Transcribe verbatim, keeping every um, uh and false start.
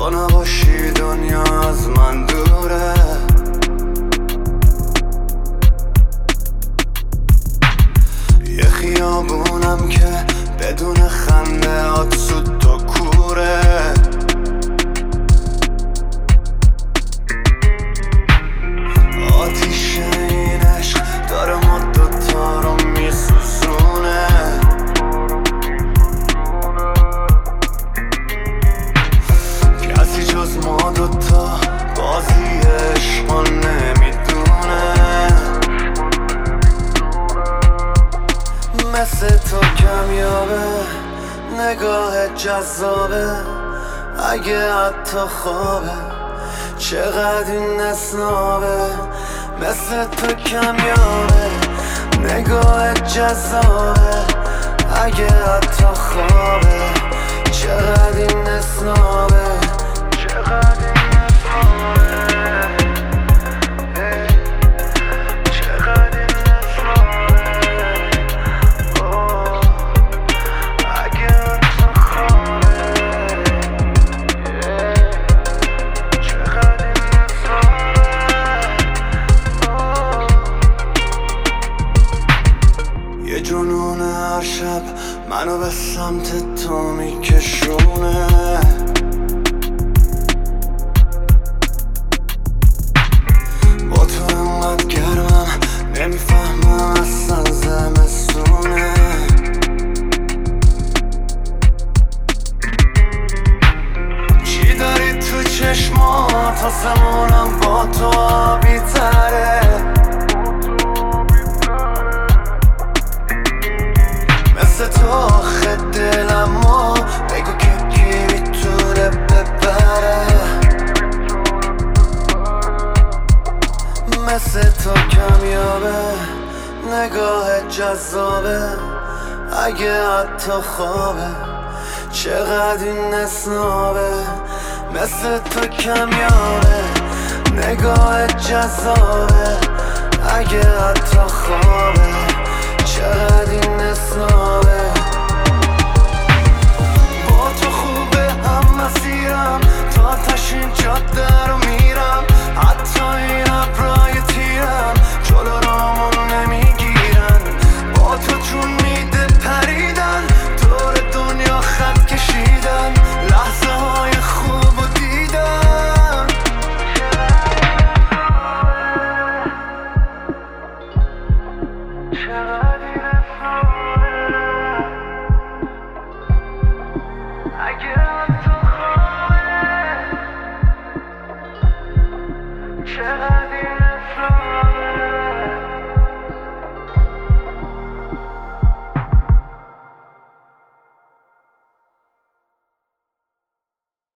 تو نباشی دنیا از من دوره. یه خیابونم که بدون خنده هات سود تا کوره. آتیش این عشق داره ما دوتا رو میسوزونه. کسی جز ما دوتا بازی عشقا نمیدونه. مثل تو کمیابه نگاه جذابه، اگه حتی خوابه چقدر این اسنابه. مثل تو کمیابه نگاه جذابه، اگه حتی خوابه چقدر این اسنابه. چقدر این اسنابه. چقدر این اسنابه. اوه. اگه حتی خوابه. چقدر این اسنابه. اوه. یه جنون هر شب منو به سمت تو میکشونه. با تو انقدر گرمم نمیفهمم اصلا زمستونه. چی داری تو چشمات آسمونم با تو آبی تره. مثل تو آخه دلمو بگو که کی میتونه ببره. مثل تو کمیابه نگاه جذابه، اگه حتی خوابه چقدر این اسنابه. مثل تو کمیابه نگاه جذابه، اگه حتی خوابه چقدر این اسنابه. با تو خوبه هم مسیرم تا تشین جاده رو میرم. حتی این ابرای تیرم جلو رامون نمیگیرن. با تو چون میده پریدن دور دنیا خط کشیدن. لحظه های خوب و دیدن. چقدر